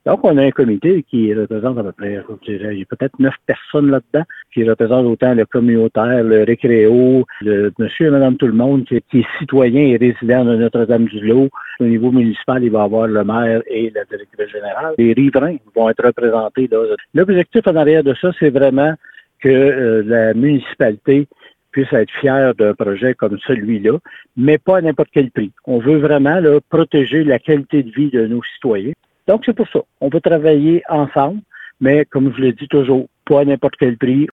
Donc, on a un comité qui représente à peu près, je dirais, il y a peut-être 9 personnes là-dedans, qui représentent autant le communautaire, le récréo, le monsieur et madame tout le monde, qui est citoyen et résident de Notre-Dame-du-Lot. Au niveau municipal, il va y avoir le maire et la directrice générale. Les riverains vont être représentés là. L'objectif en arrière de ça, c'est vraiment que la municipalité puisse être fière d'un projet comme celui-là, mais pas à n'importe quel prix. On veut vraiment là, protéger la qualité de vie de nos citoyens. Donc, c'est pour ça. On va travailler ensemble, mais comme je l'ai dit toujours, pas à n'importe quel prix.